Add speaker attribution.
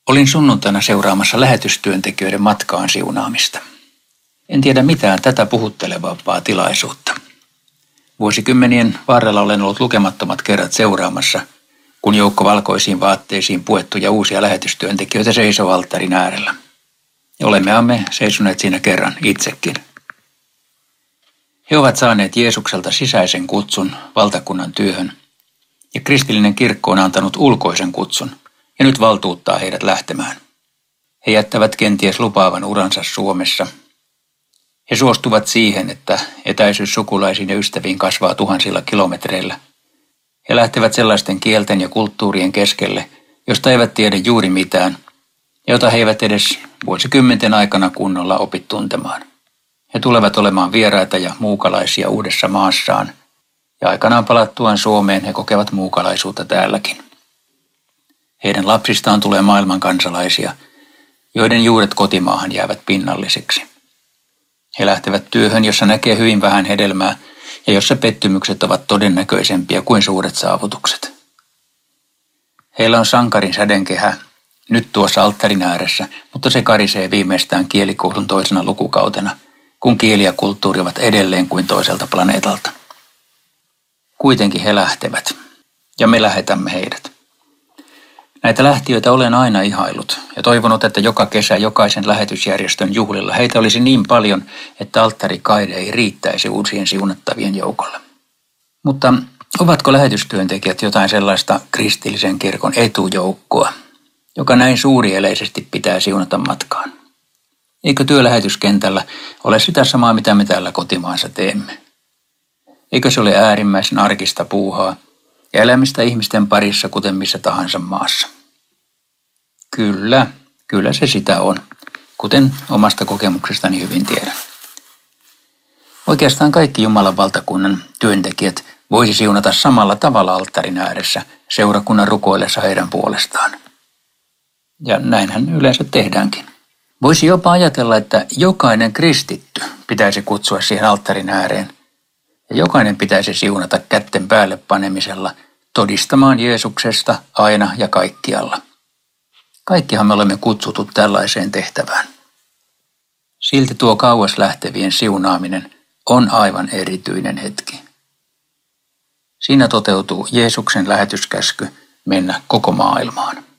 Speaker 1: Olin sunnuntaina seuraamassa lähetystyöntekijöiden matkaan siunaamista. En tiedä mitään tätä puhuttelevampaa tilaisuutta. Vuosikymmenien varrella olen ollut lukemattomat kerrat seuraamassa, kun joukko valkoisiin vaatteisiin puettuja uusia lähetystyöntekijöitä seisoo alttarin äärellä. Ja olemmeamme seisoneet siinä kerran itsekin. He ovat saaneet Jeesukselta sisäisen kutsun valtakunnan työhön, ja kristillinen kirkko on antanut ulkoisen kutsun, ja nyt valtuuttaa heidät lähtemään. He jättävät kenties lupaavan uransa Suomessa. He suostuvat siihen, että etäisyys sukulaisiin ja ystäviin kasvaa tuhansilla kilometreillä. He lähtevät sellaisten kielten ja kulttuurien keskelle, josta eivät tiedä juuri mitään, ja jota he eivät edes vuosikymmenten aikana kunnolla opi tuntemaan. He tulevat olemaan vieraita ja muukalaisia uudessa maassaan, ja aikanaan palattuaan Suomeen he kokevat muukalaisuutta täälläkin. Heidän lapsistaan tulee maailman kansalaisia, joiden juuret kotimaahan jäävät pinnallisiksi. He lähtevät työhön, jossa näkee hyvin vähän hedelmää ja jossa pettymykset ovat todennäköisempiä kuin suuret saavutukset. Heillä on sankarin sädenkehä nyt tuossa alttarin ääressä, mutta se karisee viimeistään kielikoulun toisena lukukautena, kun kieli ja kulttuuri ovat edelleen kuin toiselta planeetalta. Kuitenkin he lähtevät, ja me lähetämme heidät. Näitä lähtiöitä olen aina ihaillut ja toivonut, että joka kesä jokaisen lähetysjärjestön juhlilla heitä olisi niin paljon, että alttarikaide ei riittäisi uusien siunattavien joukolle. Mutta ovatko lähetystyöntekijät jotain sellaista kristillisen kirkon etujoukkoa, joka näin suurieleisesti pitää siunata matkaan? Eikö työlähetyskentällä ole sitä samaa, mitä me täällä kotimaassa teemme? Eikö se ole äärimmäisen arkista puuhaa ja elämistä ihmisten parissa, kuten missä tahansa maassa? Kyllä se sitä on, kuten omasta kokemuksestani hyvin tiedän. Oikeastaan kaikki Jumalan valtakunnan työntekijät voisi siunata samalla tavalla alttarin ääressä seurakunnan rukoillessa heidän puolestaan. Ja näinhän yleensä tehdäänkin. Voisi jopa ajatella, että jokainen kristitty pitäisi kutsua siihen alttarin ääreen, ja jokainen pitäisi siunata kätten päälle panemisella todistamaan Jeesuksesta aina ja kaikkialla. Kaikkihan me olemme kutsutut tällaiseen tehtävään. Silti tuo kauas lähtevien siunaaminen on aivan erityinen hetki. Siinä toteutuu Jeesuksen lähetyskäsky mennä koko maailmaan.